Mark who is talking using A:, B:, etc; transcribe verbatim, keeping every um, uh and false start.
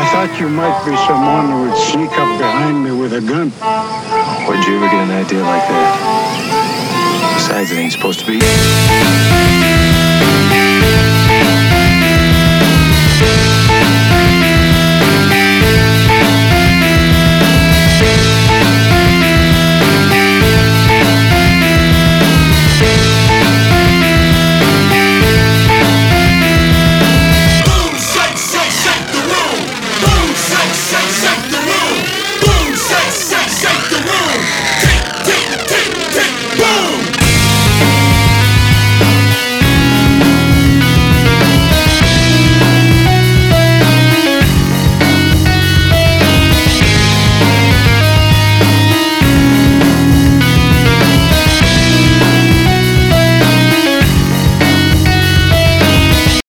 A: thought you might be someone who would sneak up behind me with a gun.
B: Where'd you ever get an idea like that? Besides, it ain't supposed to be.